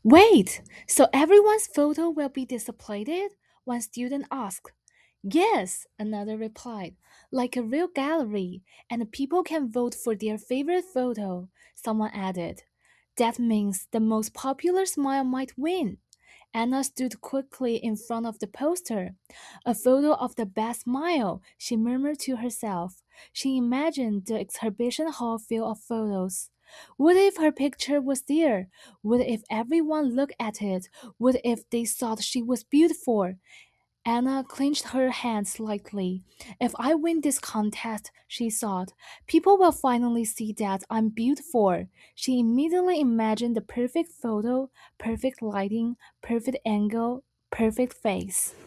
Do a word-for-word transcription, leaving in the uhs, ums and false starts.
Wait, so everyone's photo will be displayed? One student asked. Yes, another replied, like a real gallery, and people can vote for their favorite photo, someone added. That means the most popular smile might win. Anna stood quickly in front of the poster. A photo of the best smile, she murmured to herself. She imagined the exhibition hall full of photos. What if her picture was there? What if everyone looked at it? What if they thought she was beautiful? Anna clenched her hands slightly. If I win this contest, she thought, people will finally see that I'm beautiful. She immediately imagined the perfect photo, perfect lighting, perfect angle, perfect face.